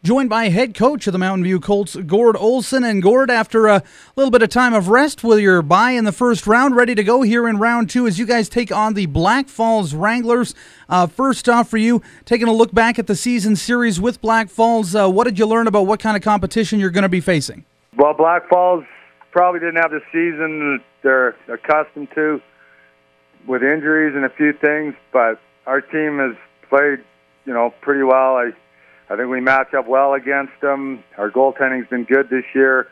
Joined by head coach of the Mountain View Colts, Gord Olson. And Gord, after a little bit of time of rest with your bye in the first round, ready to go here in round two as you guys take on the Black Falls Wranglers. First off for you, taking a look back at the season series with Black Falls, what did you learn about what kind of competition you're going to be facing? Well, Black Falls probably didn't have the season they're accustomed to with injuries and a few things, but our team has played, pretty well. I think we match up well against them. Our goaltending's been good this year,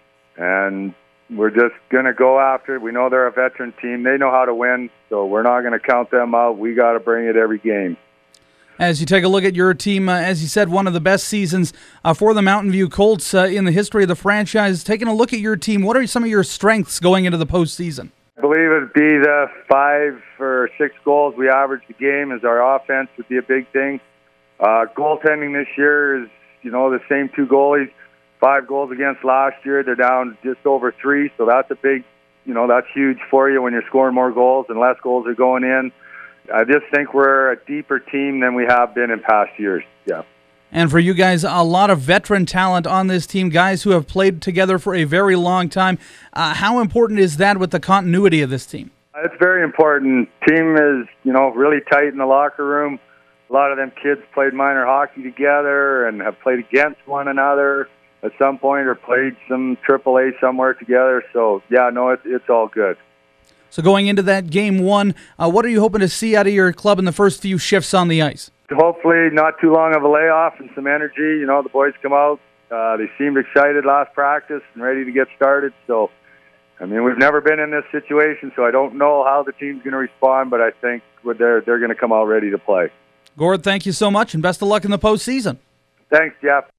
and we're just going to go after it. We know they're a veteran team. They know how to win, so we're not going to count them out. We got to bring it every game. As you take a look at your team, as you said, one of the best seasons for the Mountain View Colts in the history of the franchise. Taking a look at your team, what are some of your strengths going into the postseason? I believe it would be the 5 or 6 goals we average the game as our offense would be a big thing. Goaltending this year is, the same 2 goalies, 5 goals against last year. They're down just over 3, so that's a big, that's huge for you when you're scoring more goals and less goals are going in. I just think we're a deeper team than we have been in past years, yeah. And for you guys, a lot of veteran talent on this team, guys who have played together for a very long time. How important is that with the continuity of this team? It's very important. Team is, really tight in the locker room. A lot of them kids played minor hockey together and have played against one another at some point or played some AAA somewhere together. So, yeah, no, it's all good. So going into that game one, what are you hoping to see out of your club in the first few shifts on the ice? Hopefully not too long of a layoff and some energy. The boys come out. They seemed excited last practice and ready to get started. So, we've never been in this situation, so I don't know how the team's going to respond, but I think they're going to come out ready to play. Gord, thank you so much, and best of luck in the postseason. Thanks, Jeff.